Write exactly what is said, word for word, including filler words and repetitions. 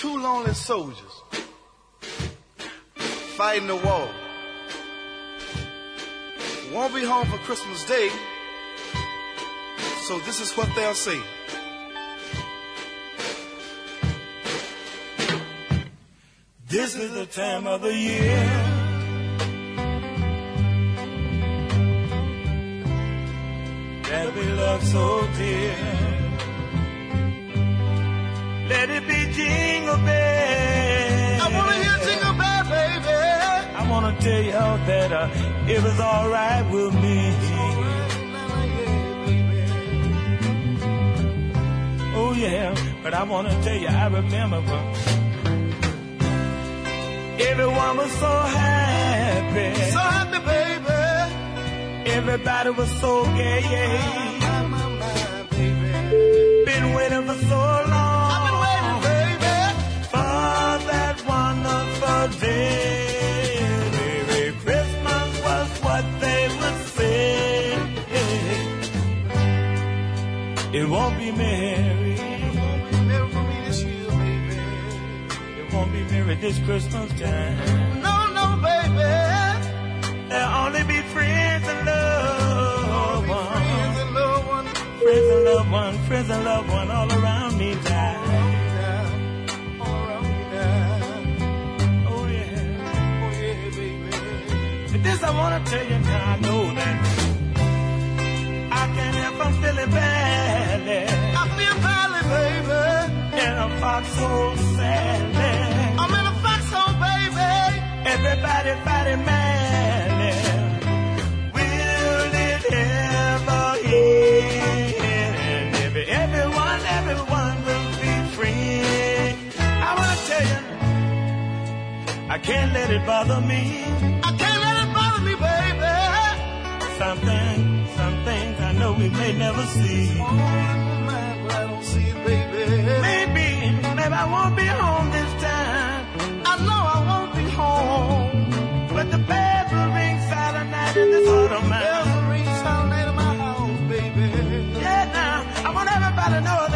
two lonely soldiers fighting the war. Won't be home for Christmas Day, so this is what they'll say. This is the time of the year that we love so dear. Let it be Jingle Bell. I wanna hear Jingle Bell, baby. I wanna tell y'all that uh, it was alright with me. Oh yeah, but I wanna tell you, I remember when everyone was so happy. So happy, baby. Everybody was so gay. My, my, my, baby. Been waiting for so long. I've been waiting, baby, for that wonderful day. Merry Christmas was what they would say. It won't be merry. It won't be merry for me this year, baby. It won't be merry this Christmas time. No, no, baby. There'll only be friends and loved ones. Friends and loved ones. Friends and loved ones. Friends and loved ones all around me now. All around me now. Oh yeah. Oh yeah, baby. But this I wanna tell you now. I know that I can't help I'm feeling badly. I feel badly, baby. In a foxhole sadly. I'm in a foxhole, baby. Everybody fighting madly. Will it ever end? And every, everyone, everyone will be free. I wanna tell you, I can't let it bother me. I can't let it bother me, baby. Something, some things I know we may never see. Oh, in my mind, but I don't see it, baby. Maybe, maybe I won't be home this time. I know I won't be home. But the bells will ring Saturday night in this heart of mine. Bells will ring Saturday night in my house, baby. Yeah, now, I want everybody to know